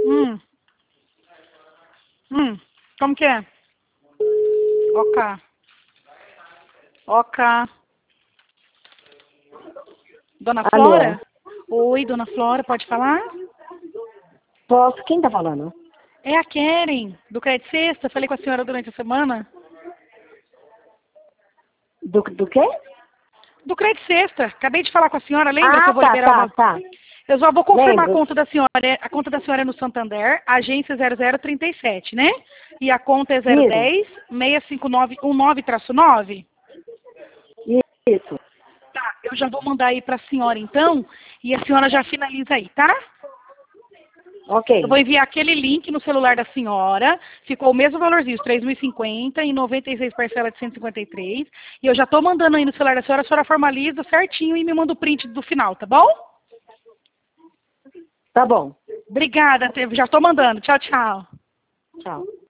Hum. Como que é? Ok. Ok. Dona Alô? Flora? Oi, Dona Flora, pode falar? Posso? Quem tá falando? É a Keren, do Crédito Sexta. Falei com a senhora durante a semana. Do quê? Do Crédito Sexta. Acabei de falar com a senhora, lembra que eu vou liberar uma... Tá. Eu só vou confirmar a Lembro. conta da senhora. A conta da senhora é no Santander, agência 0037, né? E a conta é Isso. 010-659-19-9. Isso. Tá, eu já vou mandar aí pra senhora então, e a senhora já finaliza aí, tá? Eu vou Ok. enviar aquele link no celular da senhora. Ficou o mesmo valorzinho, os 3.050 e 96 parcelas de 153. E eu já tô mandando aí no celular da senhora, a senhora formaliza certinho e me manda o print do final, tá bom? Tá bom. Obrigada, já estou mandando. Tchau, tchau. Tchau.